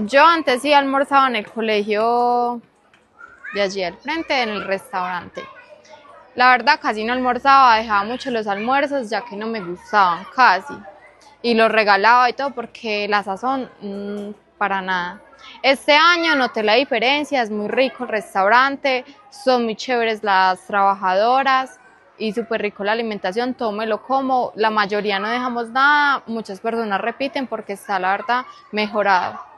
Yo antes sí almorzaba en el colegio de allí al frente, en el restaurante. La verdad casi no almorzaba, dejaba mucho los almuerzos ya que no me gustaban casi. Y los regalaba y todo porque la sazón, para nada. Este año noté la diferencia, es muy rico el restaurante, son muy chéveres las trabajadoras y súper rico la alimentación, todo me lo como, la mayoría no dejamos nada, muchas personas repiten porque está la verdad mejorado.